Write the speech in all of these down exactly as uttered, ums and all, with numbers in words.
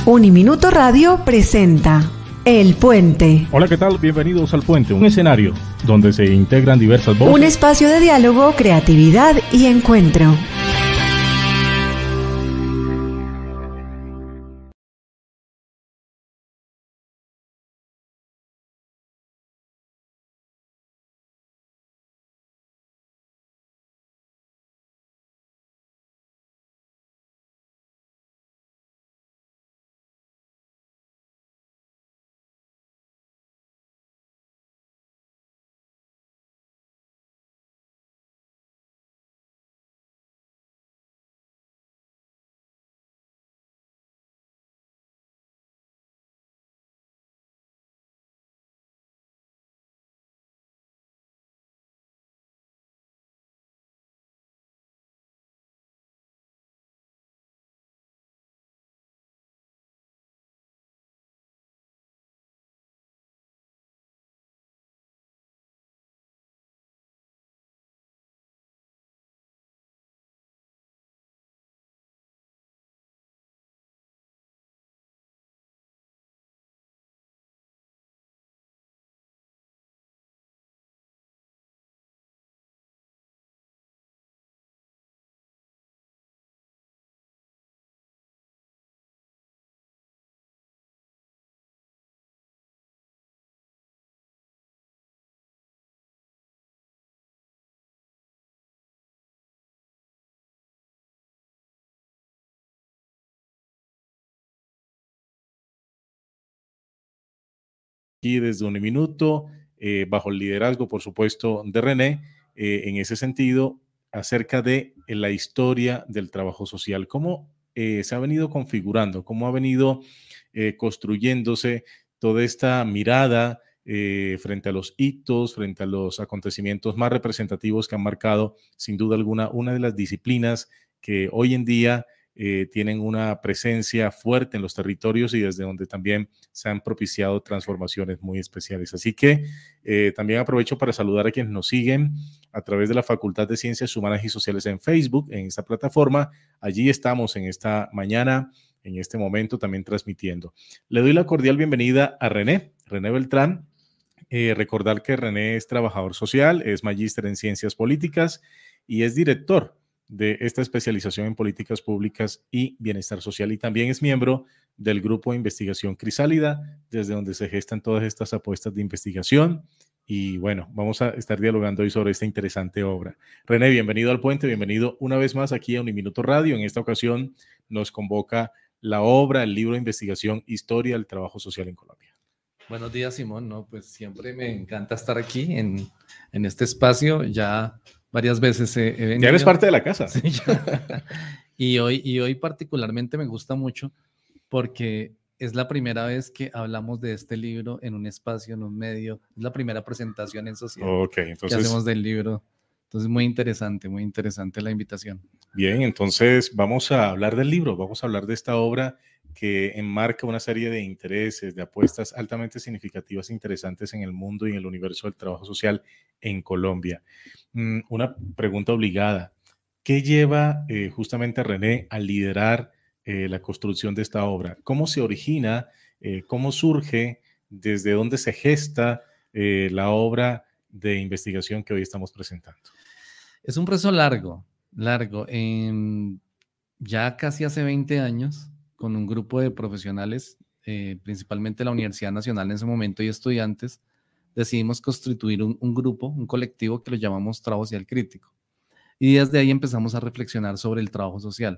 Uniminuto Radio presenta El Puente. Hola, ¿qué tal? Bienvenidos al Puente, un escenario donde se integran diversas voces. Un espacio de diálogo, creatividad y encuentro. Aquí desde Uniminuto, eh, bajo el liderazgo, por supuesto, de René, eh, en ese sentido, acerca de eh, la historia del trabajo social, cómo eh, se ha venido configurando, cómo ha venido eh, construyéndose toda esta mirada eh, frente a los hitos, frente a los acontecimientos más representativos que han marcado, sin duda alguna, una de las disciplinas que hoy en día Eh, tienen una presencia fuerte en los territorios y desde donde también se han propiciado transformaciones muy especiales. Así que eh, también aprovecho para saludar a quienes nos siguen a través de la Facultad de Ciencias Humanas y Sociales en Facebook, en esta plataforma. Allí estamos en esta mañana, en este momento también transmitiendo. Le doy la cordial bienvenida a René, René Beltrán. Eh, recordar que René es trabajador social, es magíster en Ciencias Políticas y es director de esta especialización en políticas públicas y bienestar social, y también es miembro del grupo de investigación Crisálida, desde donde se gestan todas estas apuestas de investigación. Y bueno, vamos a estar dialogando hoy sobre esta interesante obra. René, bienvenido al Puente, bienvenido una vez más aquí a Uniminuto Radio. En esta ocasión nos convoca la obra, el libro de investigación Historia del Trabajo Social en Colombia. Buenos días, Simón. No, pues siempre me encanta estar aquí en, en este espacio. Ya varias veces he, he venido. Ya eres parte de la casa. Sí, y, hoy, y hoy particularmente me gusta mucho porque es la primera vez que hablamos de este libro en un espacio, en un medio. Es la primera presentación en sociedad okay, entonces, que hacemos del libro. Entonces, muy interesante, muy interesante la invitación. Bien, entonces vamos a hablar del libro, vamos a hablar de esta obra que enmarca una serie de intereses, de apuestas altamente significativas e interesantes en el mundo y en el universo del trabajo social en Colombia. Mm, una pregunta obligada. ¿Qué lleva eh, justamente a René a liderar eh, la construcción de esta obra? ¿Cómo se origina? Eh, ¿Cómo surge? ¿Desde dónde se gesta eh, la obra de investigación que hoy estamos presentando? Es un proceso largo, largo. En, ya casi hace veinte años, con un grupo de profesionales, eh, principalmente la Universidad Nacional en ese momento y estudiantes, decidimos constituir un, un grupo, un colectivo que lo llamamos Trabajo Social Crítico. Y desde ahí empezamos a reflexionar sobre el trabajo social.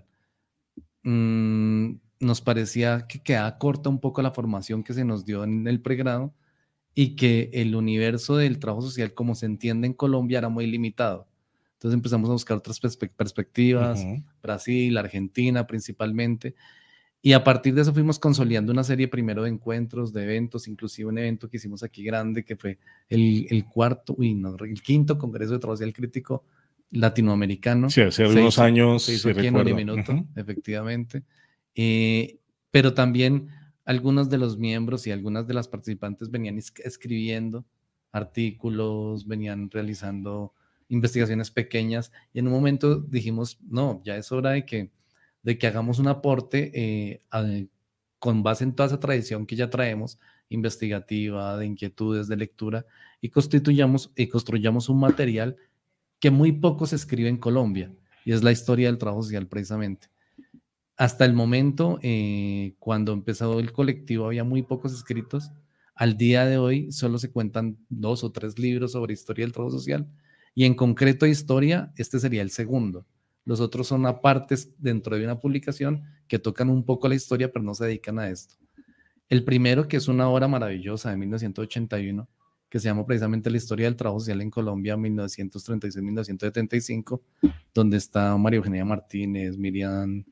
Mm, nos parecía que quedaba corta un poco la formación que se nos dio en el pregrado y que el universo del trabajo social, como se entiende en Colombia, era muy limitado. Entonces empezamos a buscar otras perspe- perspectivas, uh-huh. Brasil, Argentina principalmente, y a partir de eso fuimos consolidando una serie primero de encuentros, de eventos, inclusive un evento que hicimos aquí grande, que fue el, el cuarto, uy, no, el quinto Congreso de Trabajo Social Crítico Latinoamericano. Sí, hace algunos hizo, años, se hizo sí, aquí recuerdo. En Uniminuto, uh-huh. efectivamente, eh, pero también algunos de los miembros y algunas de las participantes venían es- escribiendo artículos, venían realizando investigaciones pequeñas, y en un momento dijimos, no, ya es hora de que, de que hagamos un aporte eh, a, con base en toda esa tradición que ya traemos, investigativa, de inquietudes, de lectura, y constituyamos y construyamos un material que muy poco se escribe en Colombia, y es la historia del trabajo social precisamente. Hasta el momento, eh, cuando empezó el colectivo, había muy pocos escritos. Al día de hoy solo se cuentan dos o tres libros sobre historia del trabajo social, y en concreto historia, este sería el segundo. Los otros son apartes dentro de una publicación que tocan un poco la historia, pero no se dedican a esto. El primero, que es una obra maravillosa de mil novecientos ochenta y uno, que se llama precisamente La historia del trabajo social en Colombia, mil novecientos treinta y seis a mil novecientos setenta y cinco, donde está María Eugenia Martínez, Miriam,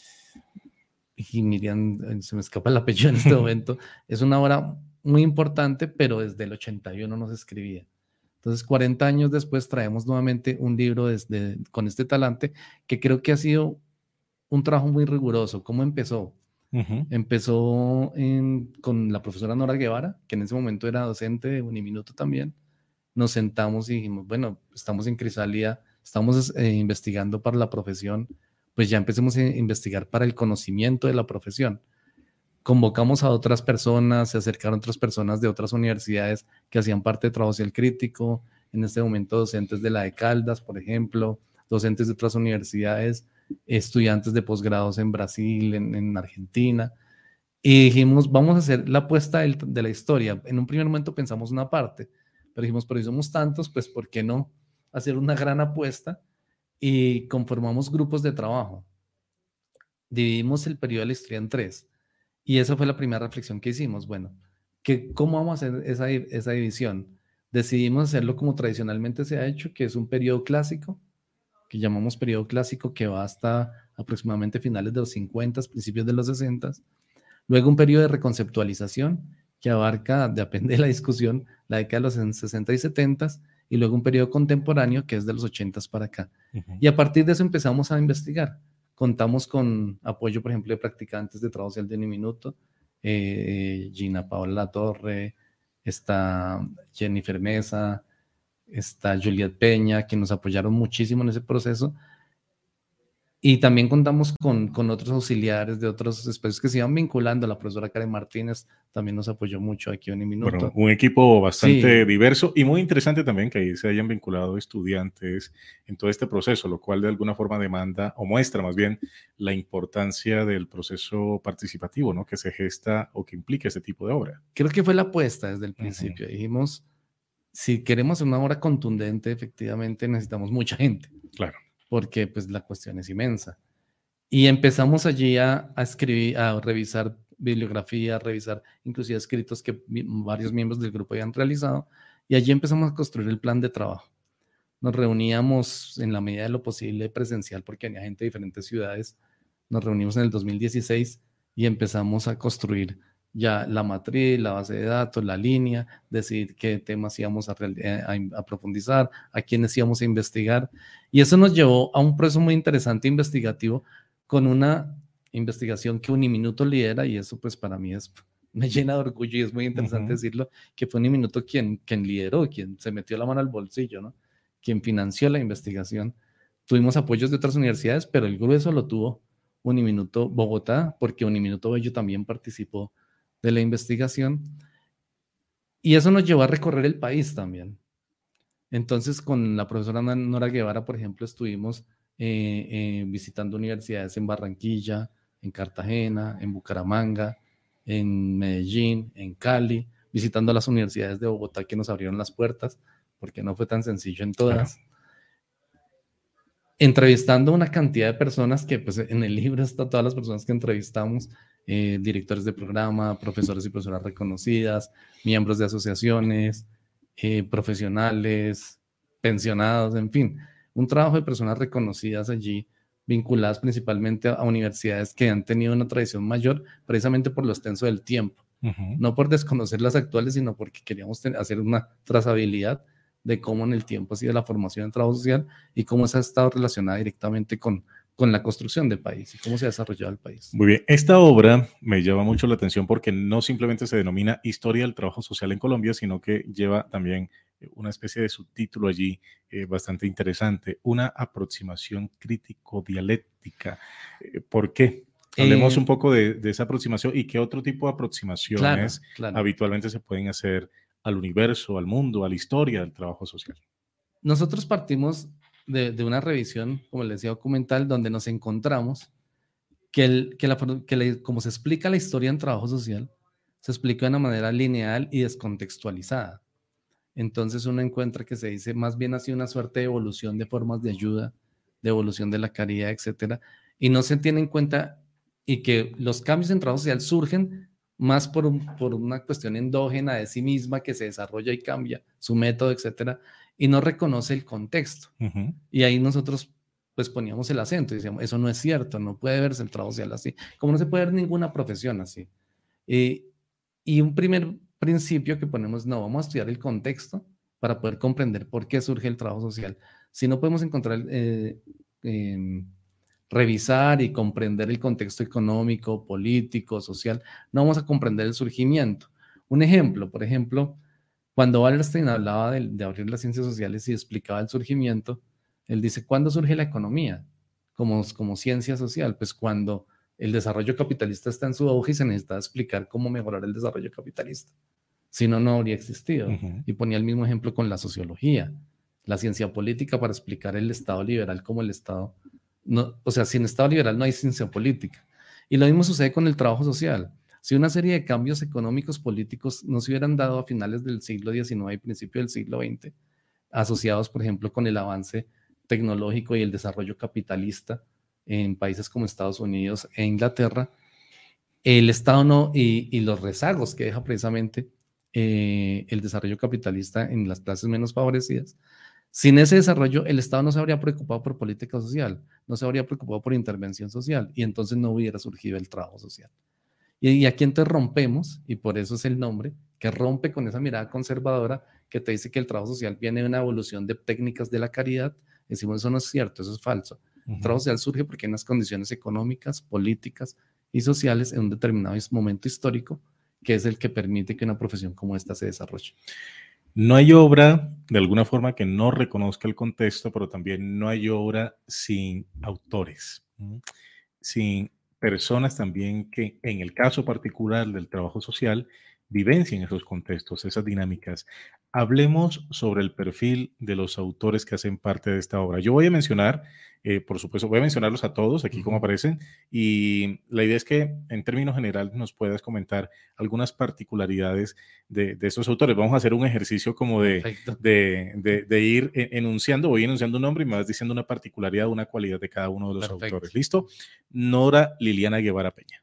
y Miriam, se me escapa el apellido en este momento. Es una obra muy importante, pero desde el ochenta y uno no se escribía. Entonces, cuarenta años después traemos nuevamente un libro desde, con este talante, que creo que ha sido un trabajo muy riguroso. ¿Cómo empezó? Uh-huh. Empezó en, con la profesora Nora Guevara, que en ese momento era docente de Uniminuto también. Nos sentamos y dijimos, bueno, estamos en Crisálida, estamos eh, investigando para la profesión, pues ya empecemos a investigar para el conocimiento de la profesión. Convocamos a otras personas, se acercaron otras personas de otras universidades que hacían parte de trabajo social crítico, en este momento docentes de la de Caldas, por ejemplo, docentes de otras universidades, estudiantes de posgrados en Brasil, en, en Argentina, y dijimos, vamos a hacer la apuesta del, de la historia. En un primer momento pensamos una parte, pero dijimos, pero si somos tantos, pues ¿por qué no hacer una gran apuesta? Y conformamos grupos de trabajo. Dividimos el periodo de la historia en tres. Y esa fue la primera reflexión que hicimos. Bueno, que, ¿cómo vamos a hacer esa, esa división? Decidimos hacerlo como tradicionalmente se ha hecho, que es un periodo clásico, que llamamos periodo clásico, que va hasta aproximadamente finales de los cincuenta, principios de los sesenta. Luego un periodo de reconceptualización, que abarca, depende de la discusión, la década de los sesenta y setenta, y luego un periodo contemporáneo, que es de los ochenta para acá. Uh-huh. Y a partir de eso empezamos a investigar. Contamos con apoyo, por ejemplo, de practicantes de trabajo social de Uniminuto, eh, Gina Paola Latorre, está Jennifer Mesa, está Juliet Peña, que nos apoyaron muchísimo en ese proceso. Y también contamos con, con otros auxiliares de otros espacios que se iban vinculando. La profesora Karen Martínez también nos apoyó mucho aquí en Uniminuto. Bueno, un equipo bastante sí. diverso y muy interesante también que ahí se hayan vinculado estudiantes en todo este proceso, lo cual de alguna forma demanda o muestra más bien la importancia del proceso participativo, ¿no? Que se gesta o que implica este tipo de obra. Creo que fue la apuesta desde el principio. Uh-huh. Dijimos, si queremos una obra contundente, efectivamente necesitamos mucha gente. Claro. Porque pues la cuestión es inmensa. Y empezamos allí a, a escribir, a revisar bibliografía, a revisar inclusive escritos que varios miembros del grupo habían realizado, y allí empezamos a construir el plan de trabajo. Nos reuníamos en la medida de lo posible presencial, porque había gente de diferentes ciudades. Nos reunimos en el dos mil dieciséis y empezamos a construir ya la matriz, la base de datos, la línea, decidir qué temas íbamos a, a, a profundizar, a quiénes íbamos a investigar. Y eso nos llevó a un proceso muy interesante investigativo con una investigación que Uniminuto lidera, y eso pues para mí es, me llena de orgullo y es muy interesante uh-huh. decirlo, que fue Uniminuto quien, quien lideró, quien se metió la mano al bolsillo, ¿no? Quien financió la investigación. Tuvimos apoyos de otras universidades, pero el grueso lo tuvo Uniminuto Bogotá, porque Uniminuto Bello también participó de la investigación, y eso nos llevó a recorrer el país también. Entonces, con la profesora Nora Guevara, por ejemplo, estuvimos eh, eh, visitando universidades en Barranquilla, en Cartagena, en Bucaramanga, en Medellín, en Cali, visitando las universidades de Bogotá que nos abrieron las puertas, porque no fue tan sencillo en todas. Claro. Entrevistando una cantidad de personas que pues en el libro está todas las personas que entrevistamos, eh, directores de programa, profesores y profesoras reconocidas, miembros de asociaciones, eh, profesionales, pensionados, en fin, un trabajo de personas reconocidas allí, vinculadas principalmente a universidades que han tenido una tradición mayor, precisamente por lo extenso del tiempo, uh-huh. no por desconocer las actuales, sino porque queríamos hacer una trazabilidad de cómo en el tiempo ha sido la formación en trabajo social y cómo se ha estado relacionada directamente con, con la construcción del país y cómo se ha desarrollado el país. Muy bien, esta obra me llama mucho la atención porque no simplemente se denomina Historia del Trabajo Social en Colombia, sino que lleva también una especie de subtítulo allí eh, bastante interesante, una aproximación crítico-dialéctica. Eh, ¿Por qué? Hablemos Eh, un poco de, de esa aproximación y qué otro tipo de aproximaciones claro, claro. habitualmente se pueden hacer al universo, al mundo, a la historia del trabajo social. Nosotros partimos de, de una revisión, como les decía, documental, donde nos encontramos que, el, que, la, que la, como se explica la historia en trabajo social, se explica de una manera lineal y descontextualizada. Entonces uno encuentra que se dice más bien así una suerte de evolución de formas de ayuda, de evolución de la caridad, etcétera, y no se tiene en cuenta y que los cambios en trabajo social surgen más por, un, por una cuestión endógena de sí misma que se desarrolla y cambia su método, etcétera, y no reconoce el contexto. Uh-huh. Y ahí nosotros pues poníamos el acento y decíamos, eso no es cierto, no puede verse el trabajo social así, como no se puede ver ninguna profesión así. Eh, y un primer principio que ponemos, no, vamos a estudiar el contexto para poder comprender por qué surge el trabajo social. Si no podemos encontrar, eh, eh, revisar y comprender el contexto económico, político, social, no vamos a comprender el surgimiento. Un ejemplo, por ejemplo, cuando Wallerstein hablaba de, de abrir las ciencias sociales y explicaba el surgimiento, él dice, ¿cuándo surge la economía como, como ciencia social? Pues cuando el desarrollo capitalista está en su auge y se necesita explicar cómo mejorar el desarrollo capitalista. Si no, no habría existido. Uh-huh. Y ponía el mismo ejemplo con la sociología, la ciencia política para explicar el Estado liberal como el Estado. No, o sea, sin Estado liberal no hay ciencia política. Y lo mismo sucede con el trabajo social. Si una serie de cambios económicos políticos no se hubieran dado a finales del siglo diecinueve y principio del siglo veinte, asociados, por ejemplo, con el avance tecnológico y el desarrollo capitalista en países como Estados Unidos e Inglaterra, el Estado no, y, y los rezagos que deja precisamente eh, el desarrollo capitalista en las clases menos favorecidas, sin ese desarrollo el Estado no se habría preocupado por política social, no se habría preocupado por intervención social y entonces no hubiera surgido el trabajo social. Y, y aquí entonces rompemos, y por eso es el nombre, que rompe con esa mirada conservadora que te dice que el trabajo social viene de una evolución de técnicas de la caridad. Decimos, eso no es cierto, eso es falso. Uh-huh. El trabajo social surge porque hay unas condiciones económicas, políticas y sociales en un determinado momento histórico que es el que permite que una profesión como esta se desarrolle. No hay obra, de alguna forma, que no reconozca el contexto, pero también no hay obra sin autores, ¿sí? Sin personas también que, en el caso particular del trabajo social, vivencien esos contextos, esas dinámicas. Hablemos sobre el perfil de los autores que hacen parte de esta obra. Yo voy a mencionar, eh, por supuesto, voy a mencionarlos a todos aquí como aparecen, y la idea es que en términos generales nos puedas comentar algunas particularidades de, de estos autores. Vamos a hacer un ejercicio como de, de, de, de ir enunciando, voy enunciando un nombre y me vas diciendo una particularidad, una cualidad de cada uno de los Perfecto. Autores. ¿Listo? Nora Liliana Guevara Peña.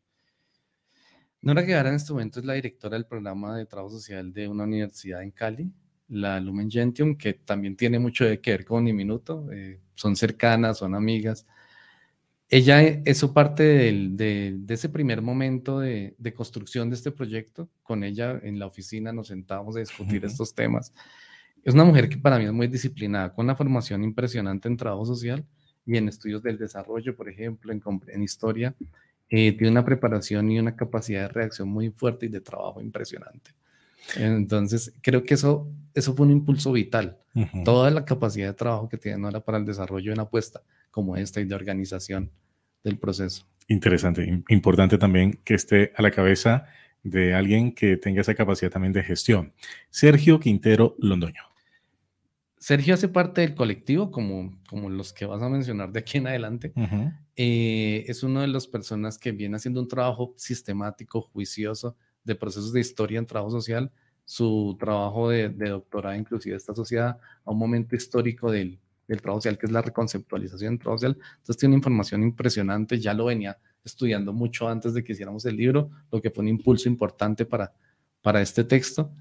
Nora Guevara en este momento es la directora del programa de trabajo social de una universidad en Cali, la Lumen Gentium, que también tiene mucho que ver con Diminuto, eh, son cercanas, son amigas. Ella, eso parte de, de, de ese primer momento de, de construcción de este proyecto. Con ella en la oficina nos sentamos a discutir uh-huh. estos temas. Es una mujer que para mí es muy disciplinada, con una formación impresionante en trabajo social y en estudios del desarrollo, por ejemplo, en, en historia. Eh, tiene una preparación y una capacidad de reacción muy fuerte y de trabajo impresionante. Entonces, creo que eso, eso fue un impulso vital. Uh-huh. Toda la capacidad de trabajo que tiene Nora para el desarrollo de una apuesta como esta y de organización del proceso. Interesante, importante también que esté a la cabeza de alguien que tenga esa capacidad también de gestión. Sergio Quintero Londoño. Sergio hace parte del colectivo, como, como los que vas a mencionar de aquí en adelante. Uh-huh. Eh, es una de las personas que viene haciendo un trabajo sistemático, juicioso, de procesos de historia en trabajo social. Su trabajo de, de doctorado inclusive está asociada a un momento histórico del, del trabajo social, que es la reconceptualización del trabajo social. Entonces tiene una información impresionante, ya lo venía estudiando mucho antes de que hiciéramos el libro, lo que fue un impulso importante para, para este texto.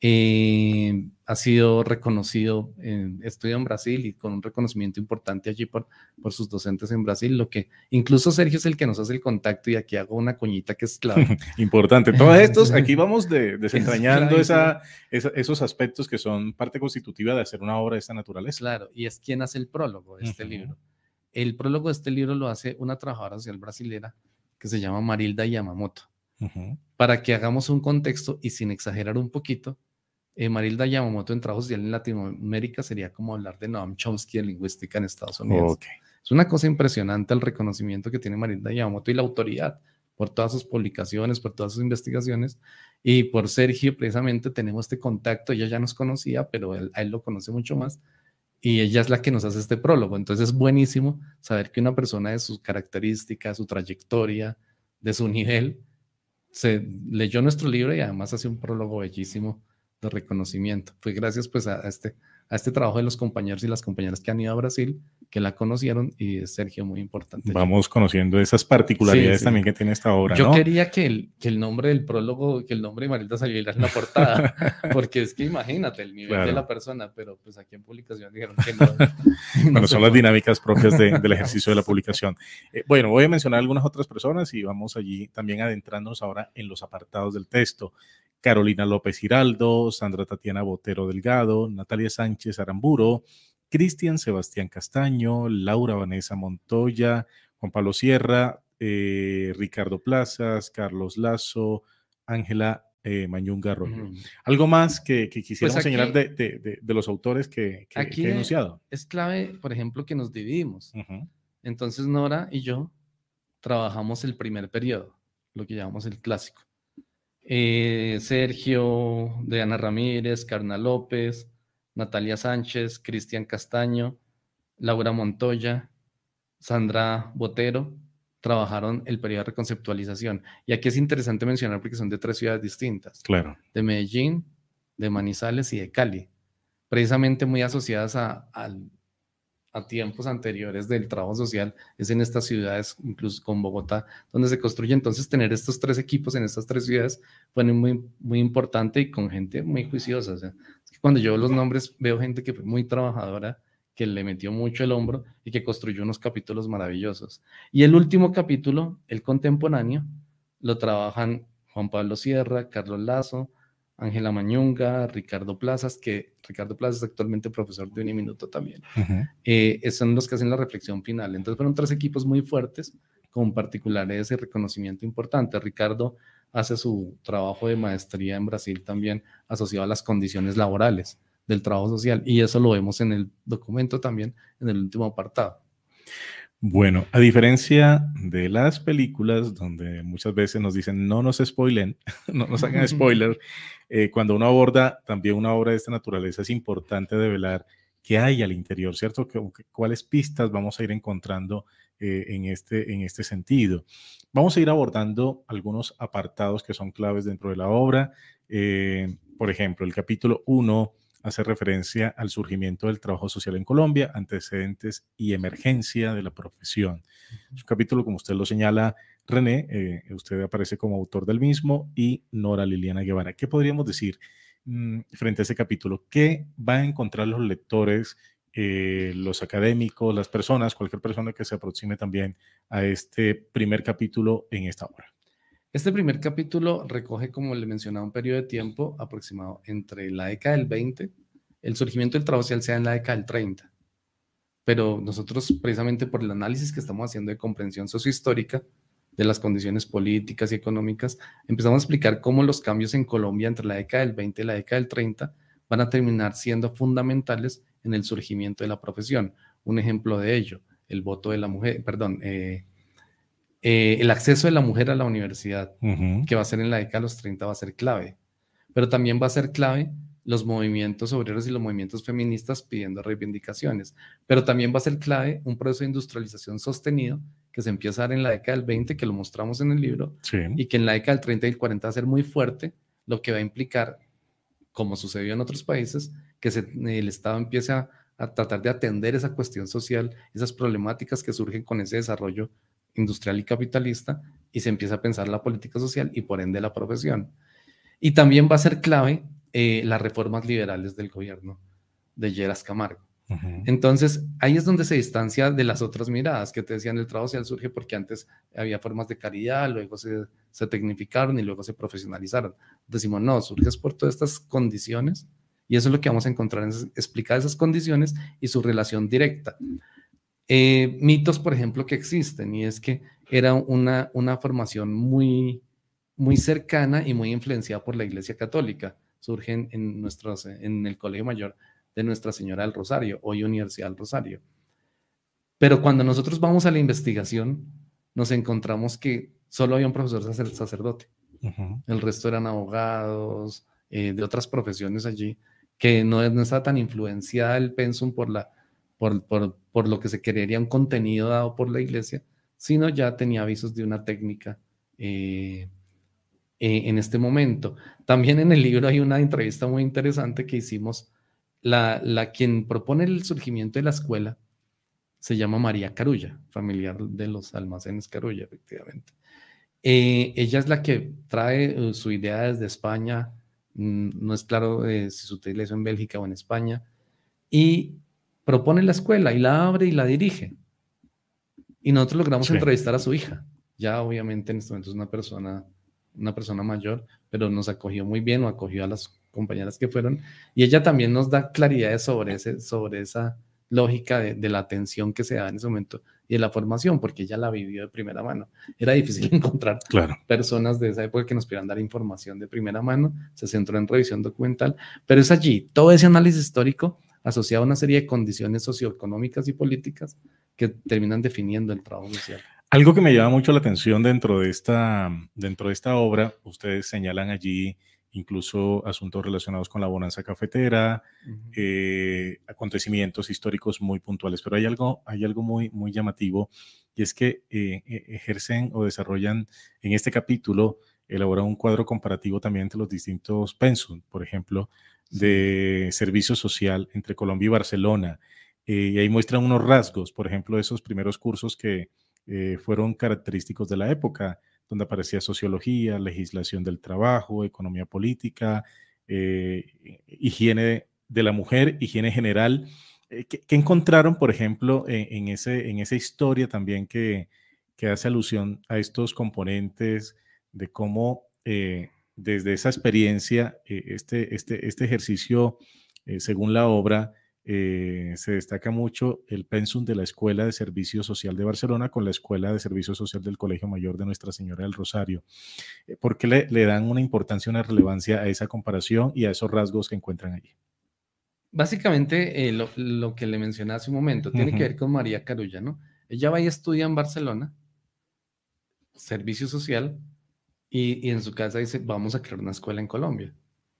Eh, ha sido reconocido, en, estudió en Brasil y con un reconocimiento importante allí por, por sus docentes en Brasil, lo que incluso Sergio es el que nos hace el contacto y aquí hago una cuñita que es clave. Importante, todos estos, aquí vamos de, desentrañando es esa, esa, esos aspectos que son parte constitutiva de hacer una obra de esta naturaleza. Claro, y es quien hace el prólogo de este uh-huh. libro. El prólogo de este libro lo hace una trabajadora social brasilera que se llama Marilda Yamamoto. Uh-huh. Para que hagamos un contexto y sin exagerar un poquito, Eh, Marilda Yamamoto en trabajo social en Latinoamérica sería como hablar de Noam Chomsky en lingüística en Estados Unidos. Okay. Es una cosa impresionante el reconocimiento que tiene Marilda Yamamoto y la autoridad por todas sus publicaciones, por todas sus investigaciones, y por Sergio precisamente tenemos este contacto. Ella ya nos conocía, pero él, a él lo conoce mucho más, y ella es la que nos hace este prólogo. Entonces es buenísimo saber que una persona de sus características, su trayectoria, de su nivel, se leyó nuestro libro y además hace un prólogo bellísimo de reconocimiento. Fue gracias pues a este, a este trabajo de los compañeros y las compañeras que han ido a Brasil, que la conocieron, y Sergio muy importante. Vamos conociendo esas particularidades sí, sí. también que tiene esta obra, Yo ¿no? quería que el, que el nombre del prólogo, que el nombre de Marilda saliera en la portada, porque es que imagínate el nivel claro. de la persona, pero pues aquí en publicación dijeron que no. no bueno, son las puede. dinámicas propias de, del ejercicio de la publicación. Eh, bueno, voy a mencionar algunas otras personas y vamos allí también adentrándonos ahora en los apartados del texto. Carolina López Giraldo, Sandra Tatiana Botero Delgado, Natalia Sánchez Aramburo, Cristian Sebastián Castaño, Laura Vanessa Montoya, Juan Pablo Sierra, eh, Ricardo Plazas, Carlos Lazo, Ángela eh, Mañunga Arroyo. Uh-huh. ¿Algo más que, que quisiéramos pues aquí, señalar de, de, de, de los autores que, que, aquí que he enunciado? Es clave, por ejemplo, que nos dividimos. Uh-huh. Entonces Nora y yo trabajamos el primer periodo, lo que llamamos el clásico. Eh, Sergio, Diana Ramírez, Carna López, Natalia Sánchez, Cristian Castaño, Laura Montoya, Sandra Botero, trabajaron el periodo de reconceptualización. Y aquí es interesante mencionar porque son de tres ciudades distintas. Claro. De Medellín, de Manizales y de Cali. Precisamente muy asociadas a, a, a tiempos anteriores del trabajo social. Es en estas ciudades, incluso con Bogotá, donde se construye. Entonces, tener estos tres equipos en estas tres ciudades fue muy, muy importante y con gente muy juiciosa. O sea, es que cuando yo veo los nombres, veo gente que fue muy trabajadora, que le metió mucho el hombro y que construyó unos capítulos maravillosos. Y el último capítulo, el contemporáneo, lo trabajan Juan Pablo Sierra, Carlos Lazo, Ángela Mañunga, Ricardo Plazas, que Ricardo Plazas es actualmente profesor de Uniminuto también. Uh-huh. Eh, son los que hacen la reflexión final. Entonces fueron tres equipos muy fuertes, con particulares y reconocimiento importante. Ricardo hace su trabajo de maestría en Brasil también asociado a las condiciones laborales del trabajo social, y eso lo vemos en el documento también, en el último apartado. Bueno, a diferencia de las películas, donde muchas veces nos dicen no nos spoilen, no nos hagan spoiler, eh, cuando uno aborda también una obra de esta naturaleza es importante develar qué hay al interior, ¿cierto? ¿Cuáles pistas vamos a ir encontrando eh, en, este, en este sentido? Vamos a ir abordando algunos apartados que son claves dentro de la obra. Eh, por ejemplo, el capítulo uno hace referencia al surgimiento del trabajo social en Colombia, antecedentes y emergencia de la profesión. Es un capítulo, como usted lo señala, René, eh, usted aparece como autor del mismo, y Nora Liliana Guevara. ¿Qué podríamos decir mmm, frente a ese capítulo? ¿Qué van a encontrar los lectores, eh, los académicos, las personas, cualquier persona que se aproxime también a este primer capítulo en esta obra? Este primer capítulo recoge, como le mencionaba, un periodo de tiempo aproximado entre la década del veinte, el surgimiento del trabajo social sea en la década del treinta, pero nosotros, precisamente por el análisis que estamos haciendo de comprensión sociohistórica de las condiciones políticas y económicas, empezamos a explicar cómo los cambios en Colombia entre la década del veinte y la década del treinta van a terminar siendo fundamentales en el surgimiento de la profesión. Un ejemplo de ello, el voto de la mujer, perdón, eh, Eh, el acceso de la mujer a la universidad, uh-huh. que va a ser en la década de los treinta, va a ser clave, pero también va a ser clave los movimientos obreros y los movimientos feministas pidiendo reivindicaciones, pero también va a ser clave un proceso de industrialización sostenido que se empieza a dar en la década del veinte, que lo mostramos en el libro, sí. y que en la década del treinta y el cuarenta va a ser muy fuerte, lo que va a implicar, como sucedió en otros países, que se, el Estado empiece a, a tratar de atender esa cuestión social, esas problemáticas que surgen con ese desarrollo industrial y capitalista, y se empieza a pensar la política social y por ende la profesión. Y también va a ser clave eh, las reformas liberales del gobierno de Lleras Camargo. Uh-huh. Entonces, ahí es donde se distancia de las otras miradas que te decían, el trabajo social surge porque antes había formas de caridad, luego se, se tecnificaron y luego se profesionalizaron. Decimos, no, surge por todas estas condiciones, y eso es lo que vamos a encontrar, es explicar esas condiciones y su relación directa. Eh, mitos, por ejemplo, que existen, y es que era una, una formación muy, muy cercana y muy influenciada por la Iglesia Católica. Surgen en, nuestros, en el Colegio Mayor de Nuestra Señora del Rosario, hoy Universidad del Rosario. Pero cuando nosotros vamos a la investigación, nos encontramos que solo había un profesor sacer- sacerdote. Uh-huh. El resto eran abogados, eh, de otras profesiones allí, que no, no estaba tan influenciada el pensum por, la, por, por, por lo que se quería un contenido dado por la iglesia, sino ya tenía avisos de una técnica eh, eh, en este momento. También en el libro hay una entrevista muy interesante que hicimos. La, la quien propone el surgimiento de la escuela se llama María Carulla, familiar de los almacenes Carulla, efectivamente. Eh, ella es la que trae uh, su idea desde España, mm, no es claro eh, si se utiliza en Bélgica o en España, y propone la escuela y la abre y la dirige. Y nosotros logramos sí. entrevistar a su hija. Ya obviamente en este momento es una persona, una persona mayor, pero nos acogió muy bien, o acogió a las compañeras que fueron, y ella también nos da claridades sobre, ese, sobre esa lógica de, de la atención que se da en ese momento y de la formación, porque ella la vivió de primera mano. Era difícil encontrar claro. personas de esa época que nos pudieran dar información de primera mano. Se centró en revisión documental, pero es allí todo ese análisis histórico asociado a una serie de condiciones socioeconómicas y políticas que terminan definiendo el trabajo social. Algo que me llama mucho la atención dentro de esta, dentro de esta obra, ustedes señalan allí incluso asuntos relacionados con la bonanza cafetera, uh-huh. eh, acontecimientos históricos muy puntuales, pero hay algo, hay algo muy, muy llamativo, y es que eh, ejercen o desarrollan en este capítulo, elaboran un cuadro comparativo también entre los distintos pensum, por ejemplo, sí. de servicio social entre Colombia y Barcelona, eh, y ahí muestran unos rasgos, por ejemplo, de esos primeros cursos que eh, fueron característicos de la época, donde aparecía sociología, legislación del trabajo, economía política, eh, higiene de, de la mujer, higiene general. Eh, ¿qué, ¿Qué encontraron, por ejemplo, en, en, ese, en esa historia también que, que hace alusión a estos componentes de cómo eh, desde esa experiencia, eh, este, este, este ejercicio, eh, según la obra, Eh, se destaca mucho el pensum de la Escuela de Servicio Social de Barcelona con la Escuela de Servicio Social del Colegio Mayor de Nuestra Señora del Rosario? Eh, ¿Por qué le, le dan una importancia, una relevancia a esa comparación y a esos rasgos que encuentran allí? Básicamente, eh, lo, lo que le mencioné hace un momento, tiene uh-huh. que ver con María Carulla, ¿no? Ella va y estudia en Barcelona, Servicio Social, y, y en su casa dice, vamos a crear una escuela en Colombia.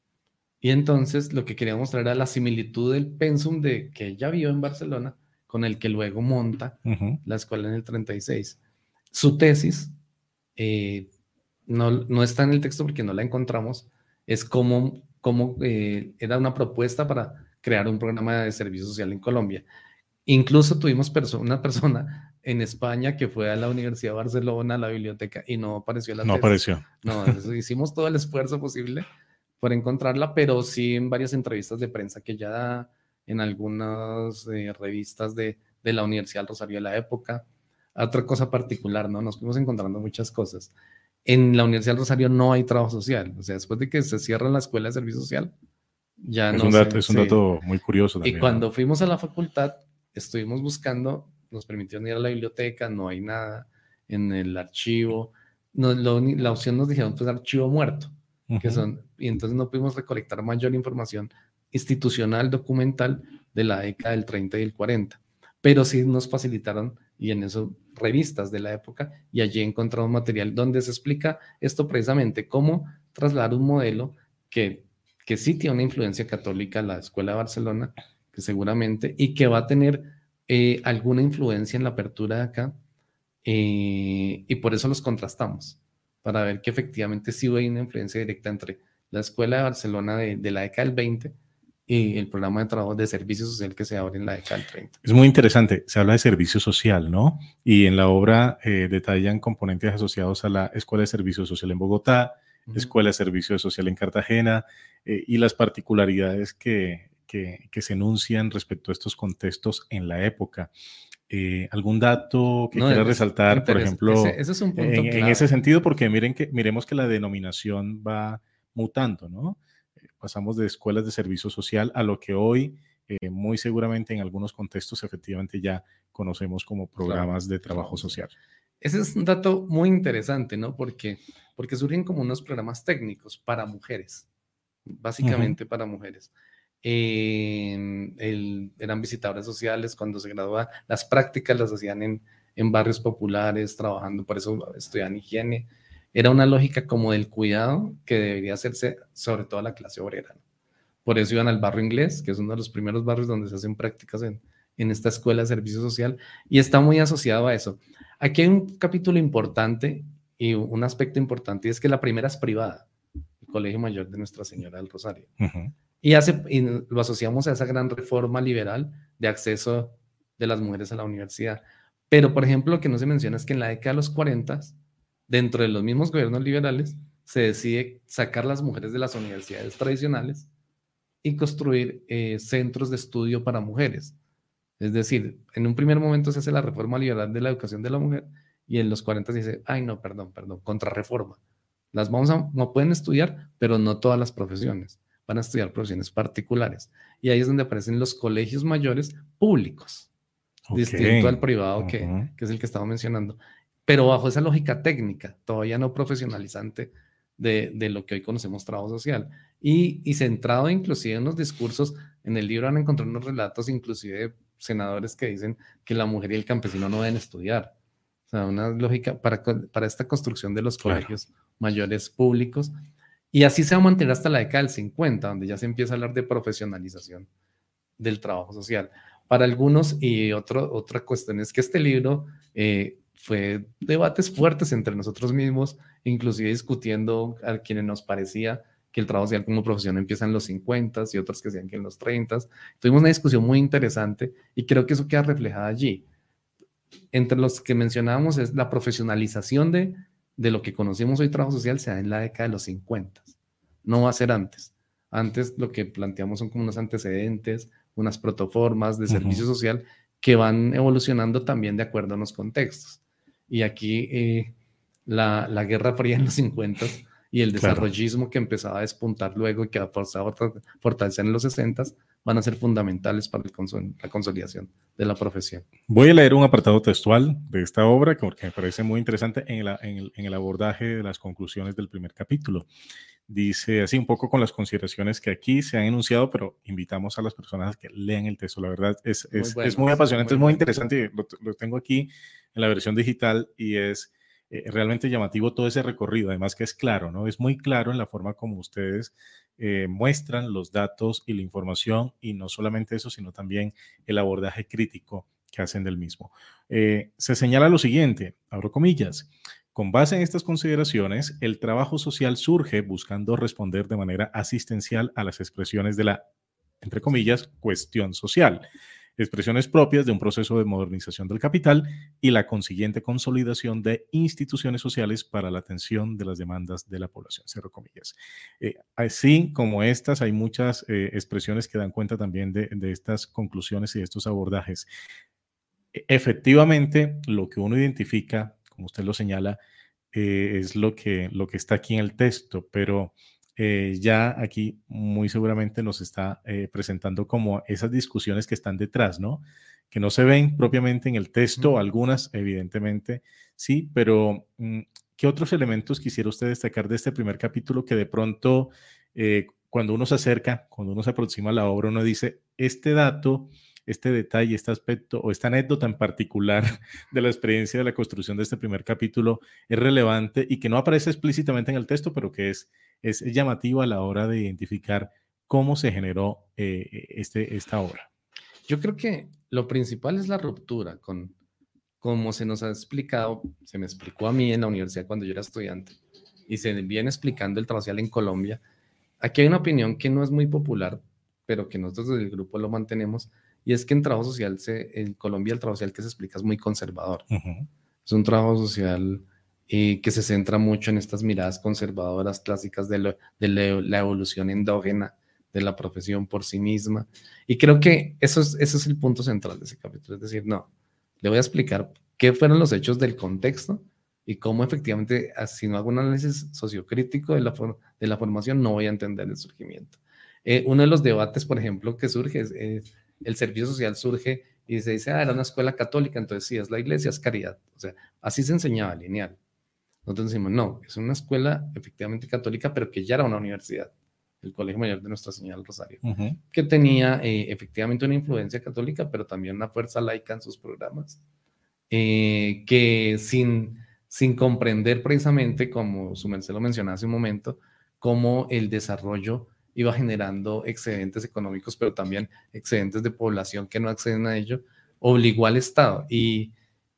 Y entonces lo que quería mostrar era la similitud del pensum de que ella vio en Barcelona con el que luego monta uh-huh. la escuela en el treinta y seis. Su tesis eh, no, no está en el texto porque no la encontramos, es como, como eh, era una propuesta para crear un programa de servicio social en Colombia. Incluso tuvimos perso- una persona en España que fue a la Universidad de Barcelona, a la biblioteca, y no apareció la no tesis. apareció. No apareció. No, hicimos todo el esfuerzo posible por encontrarla, pero sí en varias entrevistas de prensa que ya da, en algunas eh, revistas de, de la Universidad del Rosario de la época. Otra cosa particular, ¿no? Nos fuimos encontrando muchas cosas. En la Universidad del Rosario no hay trabajo social, o sea, después de que se cierra la Escuela de Servicio Social, ya es no un dato, se, Es un sí. dato muy curioso también. Y cuando ¿no? fuimos a la facultad, estuvimos buscando, nos permitieron ir a la biblioteca, no hay nada en el archivo, no, lo, la opción nos dijeron, pues archivo muerto. Que son, y entonces no pudimos recolectar mayor información institucional, documental de la década del treinta y el cuarenta, pero sí nos facilitaron, y en eso, revistas de la época, y allí encontramos material donde se explica esto precisamente, cómo trasladar un modelo que, que sí tiene una influencia católica, la Escuela de Barcelona, que seguramente, y que va a tener eh, alguna influencia en la apertura de acá, eh, y por eso los contrastamos, para ver que efectivamente sí hay una influencia directa entre la Escuela de Barcelona de, de la década del veinte y el programa de trabajo de servicio social que se abre en la década del treinta. Es muy interesante, se habla de servicio social, ¿no? Y en la obra eh, detallan componentes asociados a la Escuela de Servicio Social en Bogotá, uh-huh. Escuela de Servicio Social en Cartagena, eh, y las particularidades que, que, que se enuncian respecto a estos contextos en la época. Eh, ¿Algún dato que no, quiera resaltar, por ejemplo, ese, ese es un punto en, en ese sentido? Porque miren que, miremos que la denominación va mutando, ¿no? Eh, pasamos de escuelas de servicio social a lo que hoy, eh, muy seguramente en algunos contextos, efectivamente ya conocemos como programas claro. de trabajo social. Ese es un dato muy interesante, ¿no? Porque, porque surgen como unos programas técnicos para mujeres, básicamente uh-huh. para mujeres. eh, el, eran visitadores sociales cuando se graduaban, las prácticas las hacían en, en barrios populares, trabajando, por eso estudiaban higiene. Era una lógica como del cuidado que debería hacerse sobre todo a la clase obrera, ¿no? Por eso iban al barrio inglés, que es uno de los primeros barrios donde se hacen prácticas en, en esta escuela de servicio social, y está muy asociado a eso. Aquí hay un capítulo importante y un aspecto importante, y es que la primera es privada, el Colegio Mayor de Nuestra Señora del Rosario. Uh-huh. Y, hace, y lo asociamos a esa gran reforma liberal de acceso de las mujeres a la universidad. Pero, por ejemplo, lo que no se menciona es que en la década de los cuarenta, dentro de los mismos gobiernos liberales, se decide sacar las mujeres de las universidades tradicionales y construir eh, centros de estudio para mujeres. Es decir, en un primer momento se hace la reforma liberal de la educación de la mujer y en los cuarenta se dice, ay no, perdón, perdón, contrarreforma. Las vamos a, no pueden estudiar, pero no todas las profesiones. Van a estudiar profesiones particulares. Y ahí es donde aparecen los colegios mayores públicos, okay, distinto al privado, uh-huh, que, que es el que estaba mencionando. Pero bajo esa lógica técnica, todavía no profesionalizante de, de lo que hoy conocemos trabajo social. Y, y centrado inclusive en los discursos, en el libro van a encontrar unos relatos inclusive de senadores que dicen que la mujer y el campesino no deben estudiar. O sea, una lógica para, para esta construcción de los colegios claro. mayores públicos. Y así se va a mantener hasta la década del cincuenta, donde ya se empieza a hablar de profesionalización del trabajo social. Para algunos, y otro, otra cuestión es que este libro eh, fue debates fuertes entre nosotros mismos, inclusive discutiendo a quienes nos parecía que el trabajo social como profesión empieza en los cincuenta y otros que decían que en los treinta. Tuvimos una discusión muy interesante y creo que eso queda reflejado allí. Entre los que mencionábamos es la profesionalización de, de lo que conocemos hoy trabajo social se da en la década de los cincuenta. No va a ser antes. Antes lo que planteamos son como unos antecedentes, unas protoformas de servicio uh-huh. social que van evolucionando también de acuerdo a los contextos. Y aquí eh, la, la Guerra Fría en los cincuenta y el desarrollismo claro. que empezaba a despuntar luego y que forzaba a fortalecer en los sesenta van a ser fundamentales para el consol- la consolidación de la profesión. Voy a leer un apartado textual de esta obra porque me parece muy interesante en, la, en, el, en el abordaje de las conclusiones del primer capítulo. Dice así un poco con las consideraciones que aquí se han enunciado, pero invitamos a las personas a que lean el texto. La verdad es, es, muy, bueno, es muy apasionante, muy es muy bueno. interesante. Lo, lo tengo aquí en la versión digital y es eh, realmente llamativo todo ese recorrido. Además que es claro, ¿no? Es muy claro en la forma como ustedes eh, muestran los datos y la información y no solamente eso, sino también el abordaje crítico que hacen del mismo. Eh, se señala lo siguiente, abro comillas. Con base en estas consideraciones, el trabajo social surge buscando responder de manera asistencial a las expresiones de la, entre comillas, cuestión social, expresiones propias de un proceso de modernización del capital y la consiguiente consolidación de instituciones sociales para la atención de las demandas de la población, cierro comillas. Eh, así como estas, hay muchas eh, expresiones que dan cuenta también de, de estas conclusiones y de estos abordajes. Efectivamente, lo que uno identifica, como usted lo señala, eh, es lo que, lo que está aquí en el texto, pero eh, ya aquí muy seguramente nos está eh, presentando como esas discusiones que están detrás, ¿no? Que no se ven propiamente en el texto, uh-huh. algunas evidentemente sí, pero mm, ¿qué otros elementos quisiera usted destacar de este primer capítulo que de pronto eh, cuando uno se acerca, cuando uno se aproxima a la obra, uno dice, este dato, este detalle, este aspecto o esta anécdota en particular de la experiencia de la construcción de este primer capítulo es relevante y que no aparece explícitamente en el texto, pero que es, es llamativo a la hora de identificar cómo se generó eh, este, esta obra? Yo creo que lo principal es la ruptura con, como se nos ha explicado, se me explicó a mí en la universidad cuando yo era estudiante y se viene explicando el trabajo social en Colombia. Aquí hay una opinión que no es muy popular, pero que nosotros desde el grupo lo mantenemos, y es que en trabajo social, se, en Colombia el trabajo social que se explica es muy conservador. Uh-huh. Es un trabajo social eh, que se centra mucho en estas miradas conservadoras clásicas de, lo, de la, la evolución endógena de la profesión por sí misma. Y creo que eso es, ese es el punto central de ese capítulo. Es decir, no, le voy a explicar qué fueron los hechos del contexto y cómo efectivamente, si no hago un análisis sociocrítico de la, for, de la formación, no voy a entender el surgimiento. Eh, uno de los debates, por ejemplo, que surge es... Eh, el servicio social surge y se dice, ah, era una escuela católica, entonces sí, es la iglesia, es caridad. O sea, así se enseñaba, lineal. Nosotros decimos, no, es una escuela efectivamente católica, pero que ya era una universidad. el Colegio Mayor de Nuestra Señora del Rosario, Uh-huh. que tenía eh, efectivamente una influencia católica, pero también una fuerza laica en sus programas, eh, que sin, sin comprender precisamente, como su merced lo mencionó hace un momento, cómo el desarrollo iba generando excedentes económicos, pero también excedentes de población que no acceden a ello, obligó al Estado y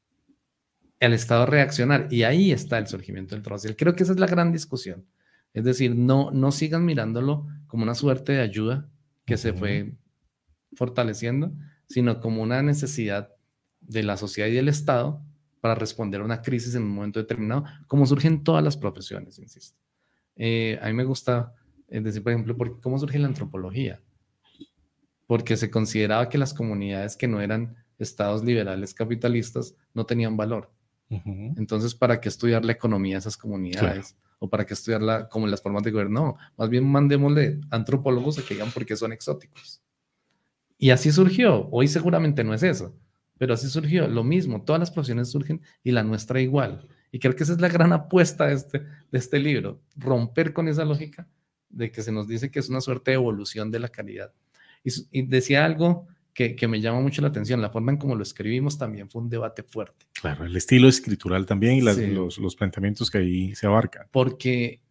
al Estado a reaccionar. Y ahí está el surgimiento del trabajo social. Creo que esa es la gran discusión. Es decir, no, no sigan mirándolo como una suerte de ayuda que uh-huh. se fue fortaleciendo, sino como una necesidad de la sociedad y del Estado para responder a una crisis en un momento determinado, como surgen todas las profesiones, insisto. Eh, a mí me gusta decir, por ejemplo, ¿por cómo surge la antropología? Porque se consideraba que las comunidades que no eran estados liberales capitalistas no tenían valor. Uh-huh. Entonces, ¿para qué estudiar la economía de esas comunidades? Claro. ¿O para qué estudiarla como las formas de gobierno? No, más bien mandémosle antropólogos a que digan por qué son exóticos. Y así surgió. Hoy seguramente no es eso, pero así surgió. Lo mismo, todas las profesiones surgen y la nuestra igual. Y creo que esa es la gran apuesta de este, de este libro, romper con esa lógica de que se nos dice que es una suerte de evolución de la calidad. Y, y decía algo que, que me llama mucho la atención, la forma en cómo lo escribimos también fue un debate fuerte. Claro, el estilo escritural también y las, sí. los, los planteamientos que ahí se abarcan. Porque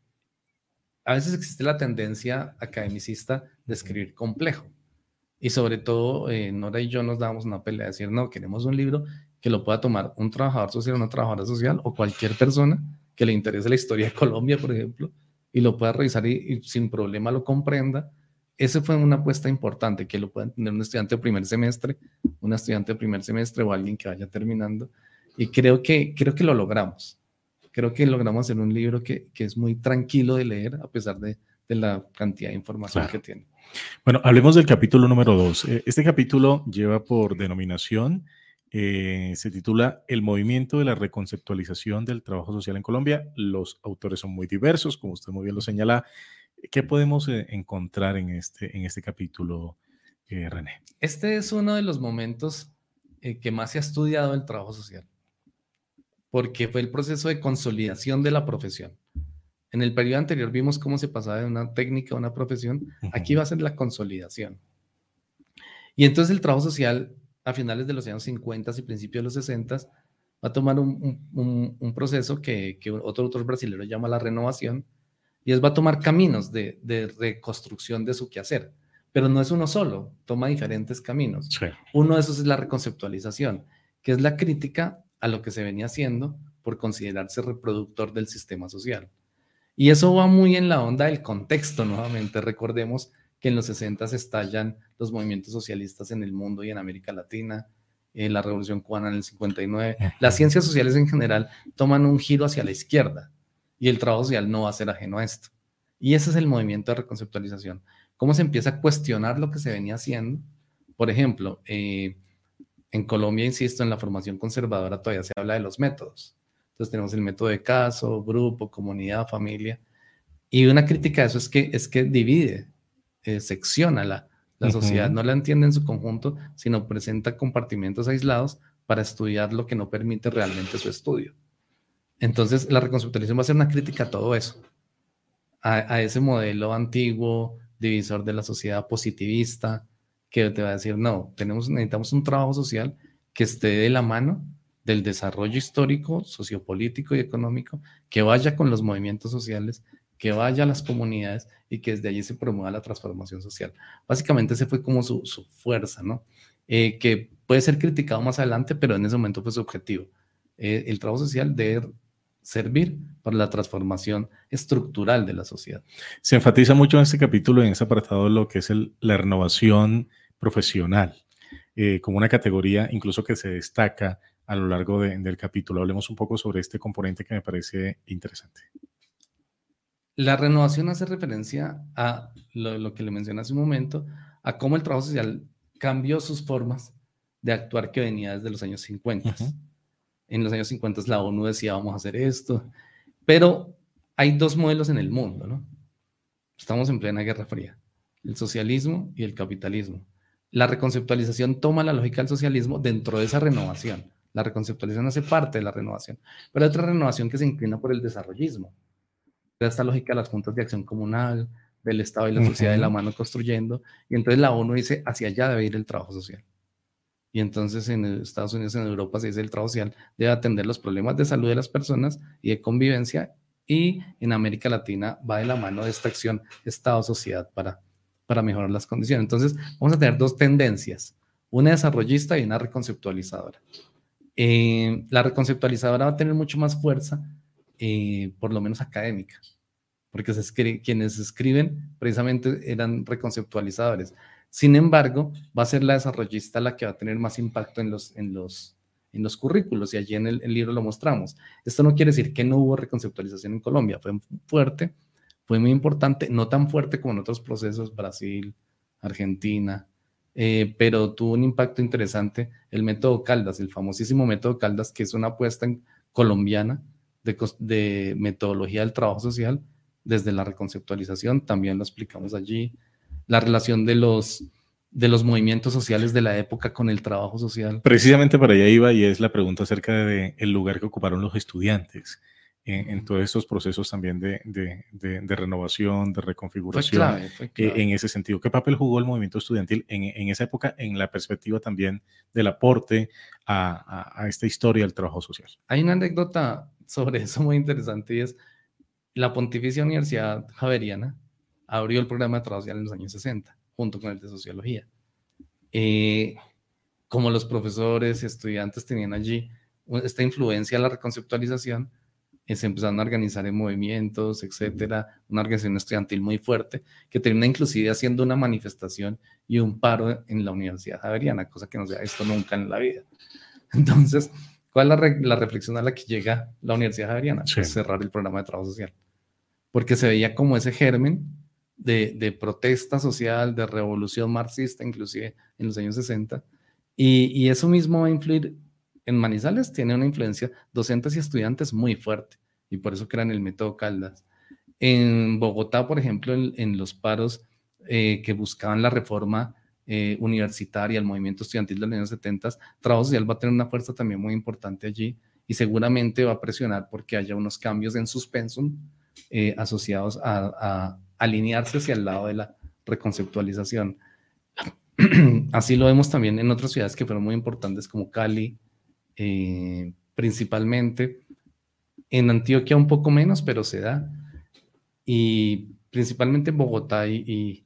a veces existe la tendencia academicista de escribir complejo. Y sobre todo, eh, Nora y yo nos dábamos una pelea de decir, no, queremos un libro que lo pueda tomar un trabajador social, una trabajadora social o cualquier persona que le interese la historia de Colombia, por ejemplo, y lo pueda revisar y, y sin problema lo comprenda. Esa fue una apuesta importante, que lo pueda entender un estudiante de primer semestre, un estudiante de primer semestre o alguien que vaya terminando. Y creo que, creo que lo logramos. Creo que logramos hacer un libro que, que es muy tranquilo de leer, a pesar de, de la cantidad de información claro. que tiene. Bueno, hablemos del capítulo número dos. Este capítulo lleva por denominación, eh, se titula El movimiento de la reconceptualización del trabajo social en Colombia. Los autores son muy diversos, como usted muy bien lo señala. ¿Qué podemos eh, encontrar en este, en este capítulo, eh, René? Este es uno de los momentos eh, que más se ha estudiado el trabajo social, porque fue el proceso de consolidación de la profesión. En el periodo anterior vimos cómo se pasaba de una técnica a una profesión. Uh-huh. Aquí va a ser la consolidación. Y entonces el trabajo social, a finales de los años cincuenta y principios de los sesenta, va a tomar un, un, un proceso que, que otro autor brasileño llama la renovación, y es va a tomar caminos de, de reconstrucción de su quehacer. Pero no es uno solo, toma diferentes caminos. Sí. Uno de esos es la reconceptualización, que es la crítica a lo que se venía haciendo por considerarse reproductor del sistema social. Y eso va muy en la onda del contexto, nuevamente. Recordemos que en los sesenta estallan los movimientos socialistas en el mundo y en América Latina, eh, la Revolución Cubana en el cincuenta y nueve. Las ciencias sociales en general toman un giro hacia la izquierda y el trabajo social no va a ser ajeno a esto. Y ese es el movimiento de reconceptualización. Cómo se empieza a cuestionar lo que se venía haciendo. Por ejemplo, eh, en Colombia, insisto, en la formación conservadora todavía se habla de los métodos. Entonces tenemos el método de caso, grupo, comunidad, familia. Y una crítica a eso es que, es que divide, eh, secciona la, la uh-huh. sociedad. No la entiende en su conjunto, sino presenta compartimentos aislados para estudiar lo que no permite realmente su estudio. Entonces la reconceptualización va a ser una crítica a todo eso. A, a ese modelo antiguo, divisor de la sociedad positivista, que te va a decir, no, tenemos, necesitamos un trabajo social que esté de la mano del desarrollo histórico, sociopolítico y económico, que vaya con los movimientos sociales, que vaya a las comunidades y que desde allí se promueva la transformación social. Básicamente ese fue como su, su fuerza, ¿no? Eh, que puede ser criticado más adelante, pero en ese momento fue su objetivo. Eh, el trabajo social debe servir para la transformación estructural de la sociedad. Se enfatiza mucho en este capítulo, en ese apartado, lo que es el, la renovación profesional, eh, como una categoría incluso que se destaca a lo largo de, del capítulo. Hablemos un poco sobre este componente que me parece interesante. La renovación hace referencia a lo, lo que le mencioné hace un momento, a cómo el trabajo social cambió sus formas de actuar que venía desde los años cincuenta. Uh-huh. En los años cincuenta la ONU decía vamos a hacer esto, pero hay dos modelos en el mundo, ¿no? Estamos en plena Guerra Fría, el socialismo y el capitalismo. La reconceptualización toma la lógica del socialismo dentro de esa renovación. La reconceptualización hace parte de la renovación, pero hay otra renovación que se inclina por el desarrollismo. Esta lógica de las juntas de acción comunal, del Estado y la sociedad uh-huh. de la mano construyendo, y entonces la ONU dice, hacia allá debe ir el trabajo social. Y entonces en Estados Unidos, en Europa, se dice el trabajo social debe atender los problemas de salud de las personas y de convivencia, y en América Latina va de la mano de esta acción Estado-sociedad para, para mejorar las condiciones. Entonces vamos a tener dos tendencias, una desarrollista y una reconceptualizadora. Eh, la reconceptualizadora va a tener mucho más fuerza, eh, por lo menos académica, porque se escri- quienes escriben precisamente eran reconceptualizadores. Sin embargo, va a ser la desarrollista la que va a tener más impacto en los, en los, en los currículos, y allí en el, el libro lo mostramos. Esto no quiere decir que no hubo reconceptualización en Colombia, fue fuerte, fue muy importante, no tan fuerte como en otros procesos, Brasil, Argentina, eh, pero tuvo un impacto interesante el método Caldas, el famosísimo método Caldas, que es una apuesta en, colombiana de, de metodología del trabajo social desde la reconceptualización, también lo explicamos allí. La relación de los, de los movimientos sociales de la época con el trabajo social. Precisamente para allá iba, y es la pregunta acerca del lugar que ocuparon los estudiantes en, en todos estos procesos también de, de, de, de renovación, de reconfiguración. Fue clave, fue clave. Eh, en ese sentido, ¿qué papel jugó el movimiento estudiantil en, en esa época, en la perspectiva también del aporte a, a, a esta historia del trabajo social? Hay una anécdota sobre eso muy interesante, y es la Pontificia Universidad Javeriana abrió el programa de trabajo social en los años sesenta, junto con el de sociología. Eh, como los profesores y estudiantes tenían allí esta influencia de la reconceptualización, eh, se empezaron a organizar en movimientos, etcétera, una organización estudiantil muy fuerte, que termina inclusive haciendo una manifestación y un paro en la Universidad Javeriana, cosa que no se ha visto nunca en la vida. Entonces, ¿cuál es la, re la reflexión a la que llega la Universidad Javeriana? Sí. Pues cerrar el programa de trabajo social, porque se veía como ese germen De, de protesta social, de revolución marxista, inclusive en los años sesenta, y, y eso mismo va a influir en Manizales, tiene una influencia docentes y estudiantes muy fuerte, y por eso crean el método Caldas. En Bogotá, por ejemplo, en, en los paros eh, que buscaban la reforma eh, universitaria, el movimiento estudiantil de los años setenta, trabajo social va a tener una fuerza también muy importante allí, y seguramente va a presionar porque haya unos cambios en sus pensum eh, asociados a, a alinearse hacia el lado de la reconceptualización. Así lo vemos también en otras ciudades que fueron muy importantes, como Cali, eh, principalmente. En Antioquia un poco menos, pero se da. Y principalmente en Bogotá y, y,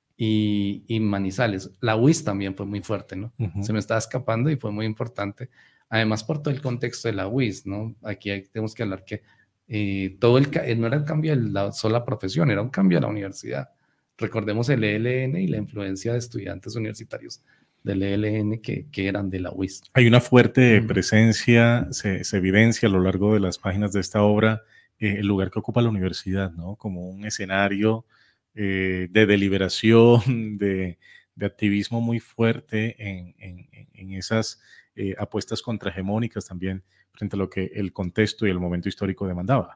y, y Manizales. La U I S también fue muy fuerte, ¿no? Uh-huh. Se me estaba escapando y fue muy importante. Además, por todo el contexto de la U I S, ¿no? Aquí hay, tenemos que hablar que Eh, todo el, no era el cambio de la sola profesión, era un cambio de la universidad. Recordemos el E L N y la influencia de estudiantes universitarios del E L N que, que eran de la U I S. Hay una fuerte mm. presencia, se, se evidencia a lo largo de las páginas de esta obra, eh, el lugar que ocupa la universidad, ¿no? Como un escenario eh, de deliberación, de, de activismo muy fuerte en, en, en esas eh, apuestas contrahegemónicas también, frente a lo que el contexto y el momento histórico demandaba.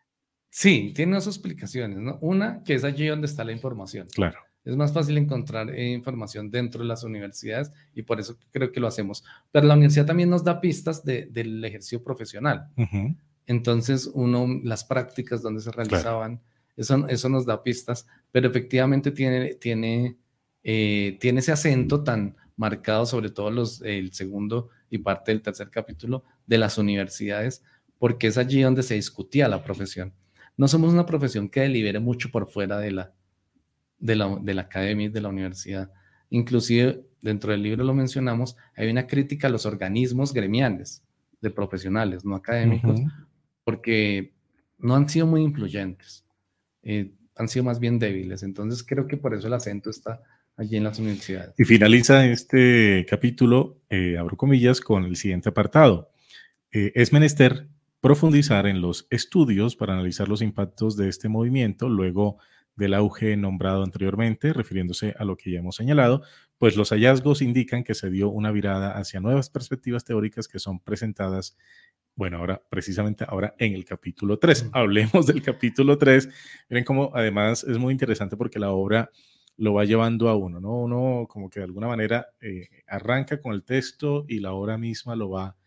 Sí, tiene dos explicaciones, ¿no? Una, que es allí donde está la información. Claro. Es más fácil encontrar eh, información dentro de las universidades, y por eso creo que lo hacemos. Pero la universidad también nos da pistas de, del ejercicio profesional. Uh-huh. Entonces, uno, las prácticas donde se realizaban, claro. eso, eso nos da pistas, pero efectivamente tiene, tiene, eh, tiene ese acento tan marcado, sobre todo los, el segundo y parte del tercer capítulo, de las universidades, porque es allí donde se discutía la profesión. No somos una profesión que delibere mucho por fuera de la, de la, de la academia y de la universidad. Inclusive, dentro del libro lo mencionamos, hay una crítica a los organismos gremiales de profesionales, no académicos, uh-huh. porque no han sido muy influyentes, eh, han sido más bien débiles. Entonces creo que por eso el acento está allí en las universidades. Y finaliza este capítulo, eh, abro comillas, con el siguiente apartado. Eh, es menester profundizar en los estudios para analizar los impactos de este movimiento luego del auge nombrado anteriormente, refiriéndose a lo que ya hemos señalado, pues los hallazgos indican que se dio una virada hacia nuevas perspectivas teóricas que son presentadas, bueno, ahora precisamente ahora en el capítulo tres. Uh-huh. Hablemos del capítulo tres. Miren cómo además es muy interesante porque la obra lo va llevando a uno, ¿no? Uno como que de alguna manera eh, arranca con el texto y la obra misma lo va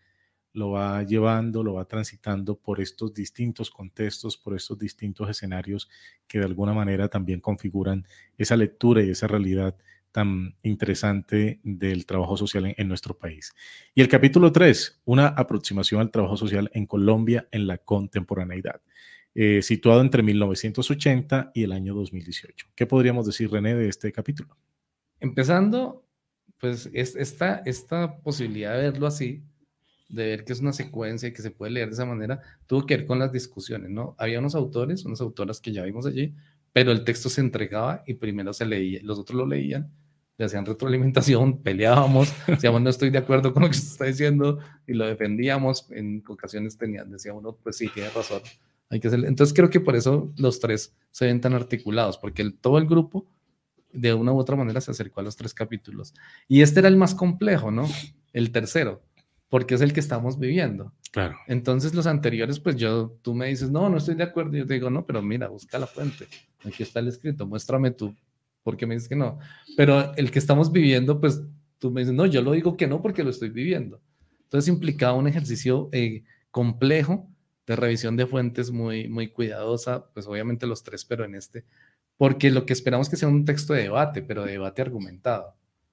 lo va llevando, lo va transitando por estos distintos contextos, por estos distintos escenarios que de alguna manera también configuran esa lectura y esa realidad tan interesante del trabajo social en, en nuestro país. Y el capítulo tres, una aproximación al trabajo social en Colombia en la contemporaneidad, eh, situado entre mil novecientos ochenta y el año dos mil dieciocho. ¿Qué podríamos decir, René, de este capítulo? Empezando, pues es esta, esta posibilidad de verlo así, de ver que es una secuencia y que se puede leer de esa manera, tuvo que ver con las discusiones, ¿no? Había unos autores, unas autoras que ya vimos allí, pero el texto se entregaba y primero se leía, los otros lo leían, le hacían retroalimentación, peleábamos, decíamos no estoy de acuerdo con lo que se está diciendo y lo defendíamos, en ocasiones tenían, decía uno, pues sí, tiene razón, hay que hacer. Entonces creo que por eso los tres se ven tan articulados, porque el, todo el grupo de una u otra manera se acercó a los tres capítulos. Y este era el más complejo, ¿no? El tercero, porque es el que estamos viviendo. Claro. Entonces los anteriores, pues yo, tú me dices, no, no estoy de acuerdo. Y yo te digo, no, pero mira, busca la fuente. Aquí está el escrito, muéstrame tú. ¿Por qué me dices que no? Pero el que estamos viviendo, pues tú me dices, no, yo lo digo que no porque lo estoy viviendo. Entonces implicaba un ejercicio eh, complejo de revisión de fuentes muy, muy cuidadosa, pues obviamente los tres, pero en este, porque lo que esperamos es que sea un texto de debate, pero de debate argumentado.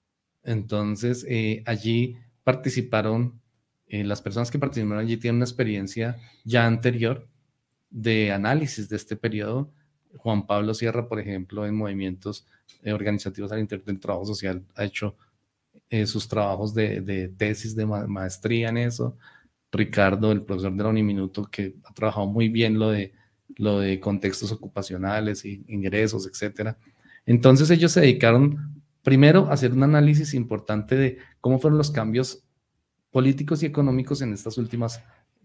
Entonces, eh, allí participaron, eh, las personas que participaron allí tienen una experiencia ya anterior de análisis de este periodo. Juan Pablo Sierra, por ejemplo, en movimientos eh, organizativos al interior del trabajo social, ha hecho eh, sus trabajos de, de tesis de ma maestría en eso. Ricardo, el profesor de la Uniminuto, que ha trabajado muy bien lo de lo de contextos ocupacionales y ingresos, etcétera. Entonces ellos se dedicaron primero a hacer un análisis importante de cómo fueron los cambios políticos y económicos en estas últimas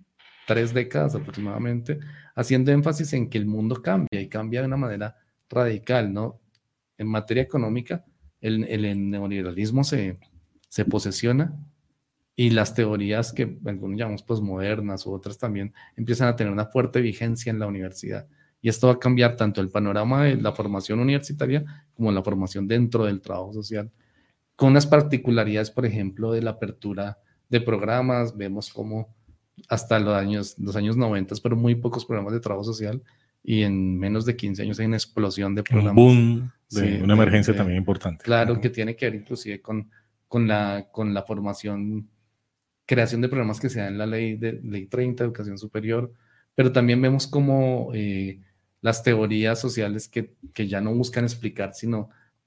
tres décadas aproximadamente, haciendo énfasis en que el mundo cambia y cambia de una manera radical, ¿no? En materia económica, el, el, el neoliberalismo se, se posesiona y las teorías que algunos llamamos posmodernas u otras también empiezan a tener una fuerte vigencia en la universidad. Y esto va a cambiar tanto el panorama de la formación universitaria como la formación dentro del trabajo social, con unas particularidades, por ejemplo, de la apertura de programas. Vemos cómo hasta los años, los años noventa, pero muy pocos programas de trabajo social, y en menos de quince años hay una explosión de programas. Un boom de sí, una emergencia de, también importante. Claro, uh-huh. que tiene que ver inclusive con, con, la, con la formación, creación de programas que se da en la ley, de, ley treinta, educación superior, pero también vemos como eh, las teorías sociales que, que ya no buscan explicar, sino,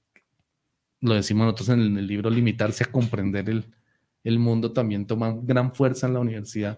lo decimos nosotros en el, en el libro, limitarse a comprender el, el mundo, también toman gran fuerza en la universidad,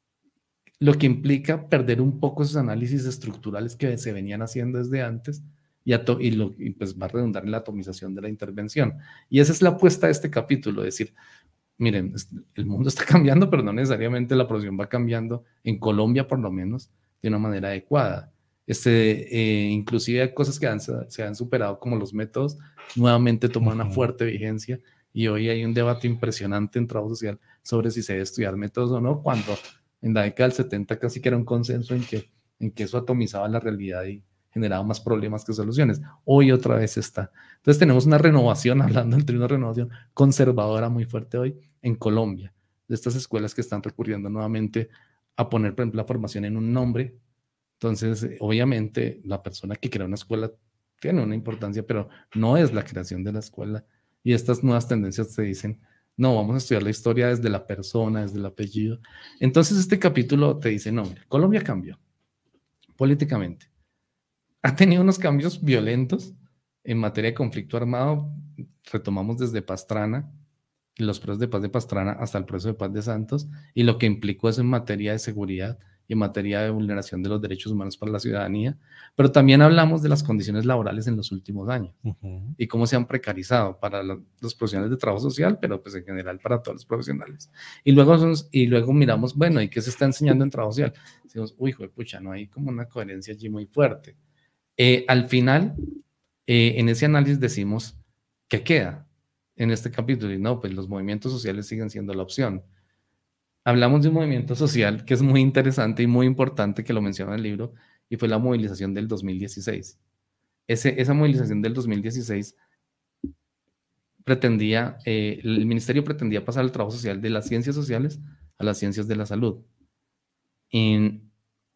lo que implica perder un poco esos análisis estructurales que se venían haciendo desde antes y, ato y, lo, y pues va a redundar en la atomización de la intervención. Y esa es la apuesta de este capítulo, es decir, miren, el mundo está cambiando, pero no necesariamente la profesión va cambiando, en Colombia por lo menos, de una manera adecuada. Este, eh, inclusive hay cosas que han, se han superado, como los métodos, nuevamente toman una fuerte vigencia, y hoy hay un debate impresionante en trabajo social sobre si se debe estudiar métodos o no, cuando en la década del setenta casi que era un consenso en que, en que eso atomizaba la realidad y generaba más problemas que soluciones. Hoy otra vez está. Entonces tenemos una renovación, hablando del término renovación, conservadora muy fuerte hoy en Colombia, de estas escuelas que están recurriendo nuevamente a poner, por ejemplo, la formación en un nombre. Entonces, obviamente, la persona que crea una escuela tiene una importancia, pero no es la creación de la escuela. Y estas nuevas tendencias se dicen, no, vamos a estudiar la historia desde la persona, desde el apellido. Entonces, este capítulo te dice, no, mira, Colombia cambió políticamente. Ha tenido unos cambios violentos en materia de conflicto armado. Retomamos desde Pastrana, los procesos de paz de Pastrana hasta el proceso de paz de Santos, y lo que implicó eso en materia de seguridad y en materia de vulneración de los derechos humanos para la ciudadanía, pero también hablamos de las condiciones laborales en los últimos años uh-huh. y cómo se han precarizado para los, los profesionales de trabajo social, pero pues en general para todos los profesionales. Y luego, y luego miramos, bueno, ¿y qué se está enseñando en trabajo social? Decimos, uy, joder, pucha, no hay como una coherencia allí muy fuerte. Eh, al final, eh, en ese análisis decimos, ¿qué queda en este capítulo? Y no, pues los movimientos sociales siguen siendo la opción. Hablamos de un movimiento social que es muy interesante y muy importante, que lo menciona en el libro, y fue la movilización del dos mil dieciséis. Ese, esa movilización del dos mil dieciséis pretendía, eh, el ministerio pretendía pasar el trabajo social de las ciencias sociales a las ciencias de la salud. En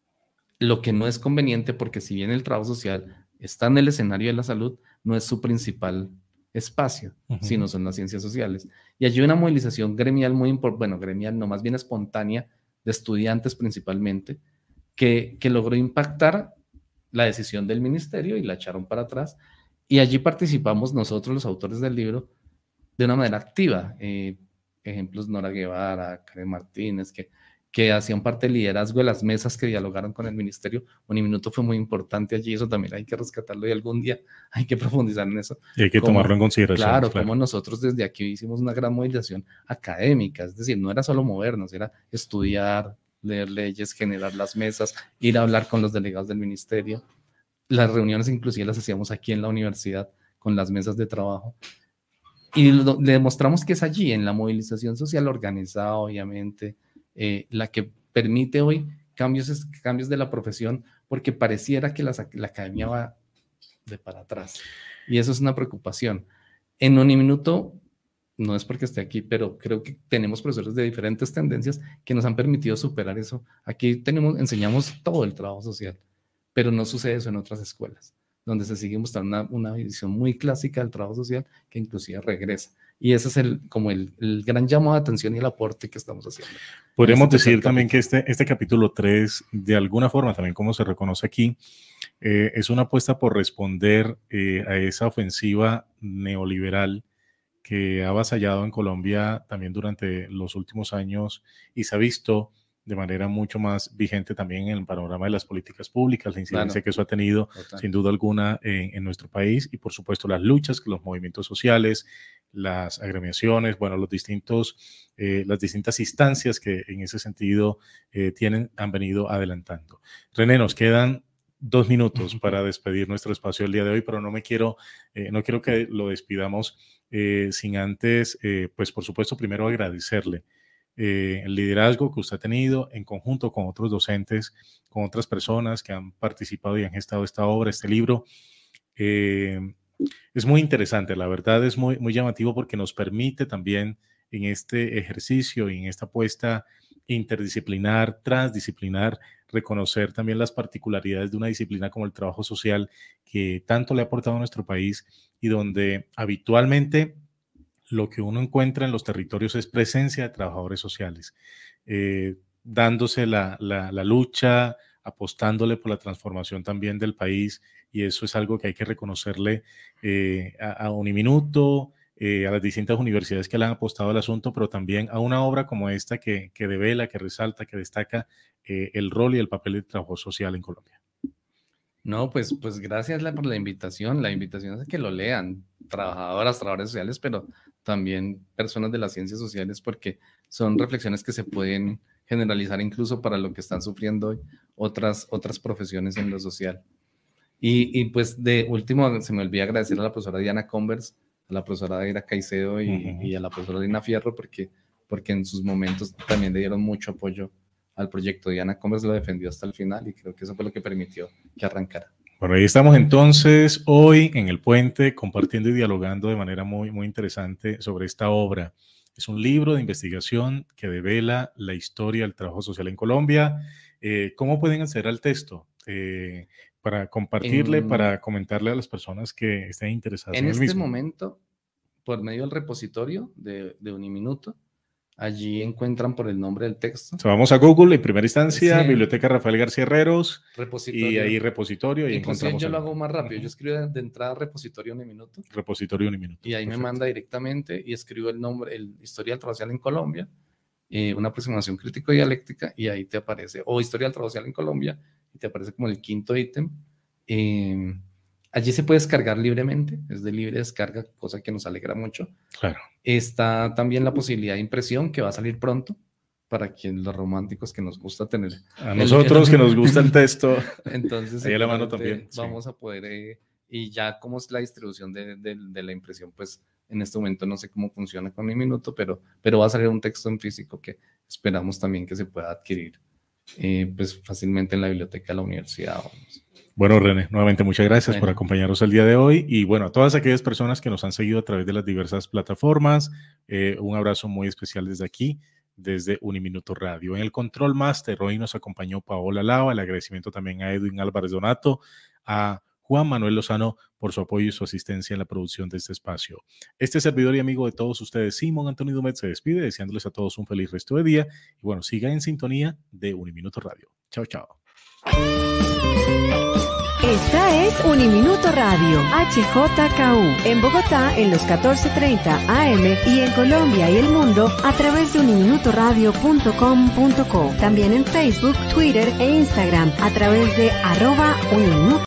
lo que no es conveniente, porque si bien el trabajo social está en el escenario de la salud, no es su principal espacio, uh-huh. sino son las ciencias sociales. Y allí una movilización gremial muy importante, bueno, gremial no, más bien espontánea, de estudiantes principalmente, que, que logró impactar la decisión del ministerio y la echaron para atrás. Y allí participamos nosotros, los autores del libro, de una manera activa. Eh, ejemplos, Nora Guevara, Karen Martínez, que, que hacían parte del liderazgo de las mesas que dialogaron con el ministerio. Uniminuto fue muy importante allí, eso también hay que rescatarlo y algún día hay que profundizar en eso. Y hay que como, tomarlo en consideración. Claro, claro, como nosotros desde aquí hicimos una gran movilización académica, es decir, no era solo movernos, era estudiar, leer leyes, generar las mesas, ir a hablar con los delegados del ministerio. Las reuniones inclusive las hacíamos aquí en la universidad con las mesas de trabajo. Y lo, le demostramos que es allí, en la movilización social organizada, obviamente, eh, la que permite hoy cambios, cambios de la profesión, porque pareciera que la, la academia va de para atrás. Y eso es una preocupación. En Uniminuto, no es porque esté aquí, pero creo que tenemos profesores de diferentes tendencias que nos han permitido superar eso. Aquí tenemos, enseñamos todo el trabajo social, pero no sucede eso en otras escuelas, donde se sigue mostrando una, una visión muy clásica del trabajo social que inclusive regresa. Y ese es el, como el, el gran llamado de atención y el aporte que estamos haciendo. Podríamos este decir también capítulo. que este, este capítulo tres, de alguna forma, también como se reconoce aquí, eh, es una apuesta por responder eh, a esa ofensiva neoliberal que ha avasallado en Colombia también durante los últimos años y se ha visto de manera mucho más vigente también en el panorama de las políticas públicas, la incidencia claro. que eso ha tenido Total. sin duda alguna en, en nuestro país y por supuesto las luchas que los movimientos sociales, las agremiaciones, bueno, los distintos, eh, las distintas instancias que en ese sentido eh, tienen, han venido adelantando. René, nos quedan dos minutos para despedir nuestro espacio el día de hoy, pero no me quiero, eh, no quiero que lo despidamos eh, sin antes, eh, pues por supuesto, primero agradecerle Eh, el liderazgo que usted ha tenido en conjunto con otros docentes, con otras personas que han participado y han gestado esta obra, este libro. Eh, es muy interesante, la verdad es muy, muy llamativo porque nos permite también en este ejercicio y en esta apuesta interdisciplinar, transdisciplinar, reconocer también las particularidades de una disciplina como el trabajo social que tanto le ha aportado a nuestro país y donde habitualmente lo que uno encuentra en los territorios es presencia de trabajadores sociales, eh, dándose la, la, la lucha, apostándole por la transformación también del país, y eso es algo que hay que reconocerle eh, a, a Uniminuto, eh, a las distintas universidades que le han apostado al asunto, pero también a una obra como esta que, que devela, que resalta, que destaca eh, el rol y el papel del trabajo social en Colombia. No, pues, pues gracias por la invitación. La invitación es a que lo lean, trabajadoras, trabajadores sociales, pero también personas de las ciencias sociales, porque son reflexiones que se pueden generalizar incluso para lo que están sufriendo hoy otras, otras profesiones en lo social. Y, y pues de último, se me olvidó agradecer a la profesora Diana Converse, a la profesora Daira Caicedo y, uh-huh. y a la profesora Lina Fierro, porque, porque en sus momentos también le dieron mucho apoyo al proyecto. Diana Converse lo defendió hasta el final y creo que eso fue lo que permitió que arrancara. Bueno, ahí estamos entonces hoy en el puente compartiendo y dialogando de manera muy, muy interesante sobre esta obra. Es un libro de investigación que devela la historia del trabajo social en Colombia. Eh, ¿Cómo pueden acceder al texto? Eh, para compartirle, en, para comentarle a las personas que estén interesadas en, en el este mismo. momento, por medio del repositorio de, de Uniminuto, allí encuentran por el nombre del texto. O sea, vamos a Google en primera instancia, sí. Biblioteca Rafael García Herreros, repositorio. y ahí repositorio. Y Inclusive encontramos yo el... lo hago más rápido, uh-huh. yo escribo de entrada repositorio Uniminuto. Repositorio Uniminuto. Y ahí Perfecto. me manda directamente y escribo el nombre, el Historia del Trabajo Social en Colombia, eh, una aproximación crítico-dialéctica, y ahí te aparece, o Historia del Trabajo Social en Colombia, y te aparece como el quinto ítem. Eh, allí se puede descargar libremente, es de libre descarga, cosa que nos alegra mucho. Claro. Está también la posibilidad de impresión que va a salir pronto para quienes los románticos que nos gusta tener. A nosotros el... que nos gusta el texto. Entonces, ahí a la mano también. Vamos sí. a poder, eh, y ya como es la distribución de, de, de la impresión, pues en este momento no sé cómo funciona con Uniminuto, pero, pero va a salir un texto en físico que esperamos también que se pueda adquirir eh, pues fácilmente en la biblioteca de la universidad. Vamos. Bueno, René, nuevamente muchas gracias bueno. por acompañarnos el día de hoy y bueno, a todas aquellas personas que nos han seguido a través de las diversas plataformas, eh, un abrazo muy especial desde aquí, desde Uniminuto Radio. En el Control Master hoy nos acompañó Paola Lava. El agradecimiento también a Edwin Álvarez Donato, a Juan Manuel Lozano por su apoyo y su asistencia en la producción de este espacio. Este servidor y amigo de todos ustedes, Simón Antonio Dumet, se despide deseándoles a todos un feliz resto de día. Y bueno, sigan en sintonía de Uniminuto Radio. Chao, chao. Esta es Uniminuto Radio, H J K U, en Bogotá en los catorce treinta A M y en Colombia y el mundo a través de uniminuto radio punto com punto co. También en Facebook, Twitter e Instagram a través de arroba uniminuto.